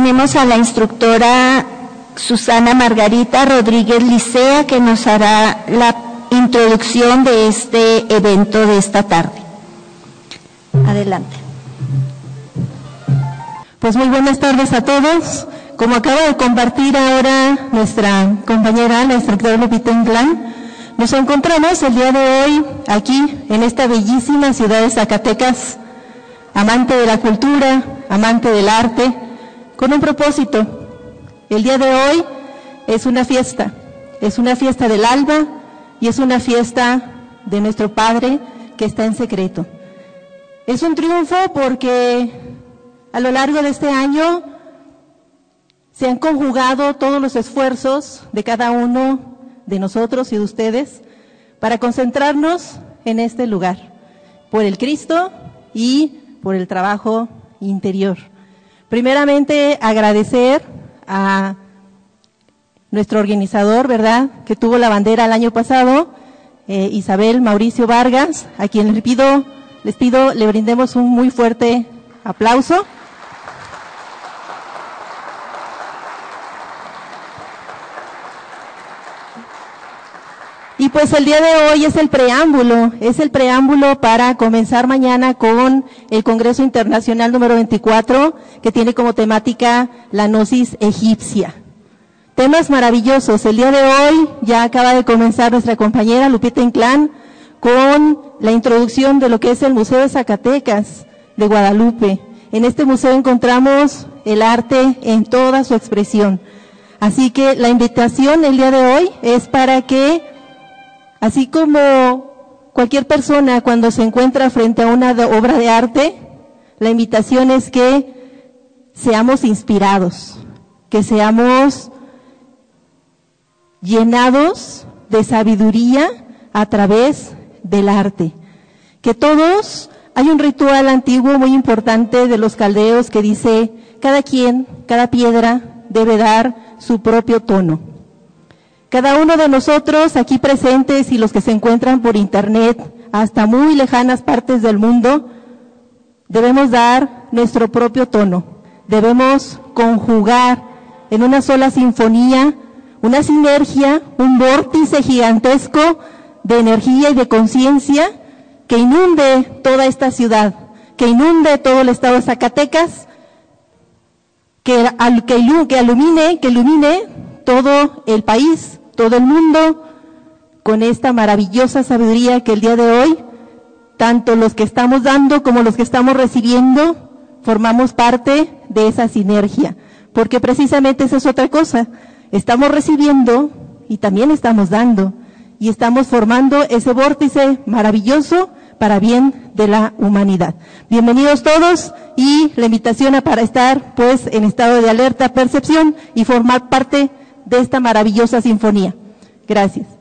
tenemos a la instructora Susana Margarita Rodríguez Licea, que nos hará la introducción de este evento de esta tarde. Adelante. Pues muy buenas tardes a todos. Como acaba de compartir ahora nuestra compañera, la instructora Lupita Inclán, nos encontramos el día de hoy aquí en esta bellísima ciudad de Zacatecas, amante de la cultura, amante del arte, con un propósito. El día de hoy es una fiesta del alba y es una fiesta de nuestro Padre que está en secreto. Es un triunfo porque a lo largo de este año se han conjugado todos los esfuerzos de cada uno de nosotros y de ustedes para concentrarnos en este lugar, por el Cristo y por el trabajo interior. Primeramente, agradecer a nuestro organizador, ¿verdad?, que tuvo la bandera el año pasado, Isabel Mauricio Vargas, a quien les pido le brindemos un muy fuerte aplauso. Y pues el día de hoy es el preámbulo para comenzar mañana con el Congreso Internacional número 24, que tiene como temática la gnosis egipcia. Temas maravillosos. El día de hoy ya acaba de comenzar nuestra compañera Lupita Inclán con la introducción de lo que es el Museo de Zacatecas de Guadalupe. En este museo encontramos el arte en toda su expresión. Así que la invitación el día de hoy es para que, así como cualquier persona cuando se encuentra frente a una obra de arte, la invitación es que seamos inspirados, que seamos llenados de sabiduría a través del arte. Que todos, hay un ritual antiguo muy importante de los caldeos que dice, cada piedra debe dar su propio tono. Cada uno de nosotros aquí presentes y los que se encuentran por internet hasta muy lejanas partes del mundo, debemos dar nuestro propio tono. Debemos conjugar en una sola sinfonía, una sinergia, un vórtice gigantesco de energía y de conciencia que inunde toda esta ciudad, que inunde todo el estado de Zacatecas, que ilumine todo el país, todo el mundo, con esta maravillosa sabiduría que el día de hoy, tanto los que estamos dando como los que estamos recibiendo, formamos parte de esa sinergia, porque precisamente esa es otra cosa, estamos recibiendo y también estamos dando, y estamos formando ese vórtice maravilloso para bien de la humanidad. Bienvenidos todos, y la invitación para estar pues en estado de alerta, percepción y formar parte de esta maravillosa sinfonía. Gracias.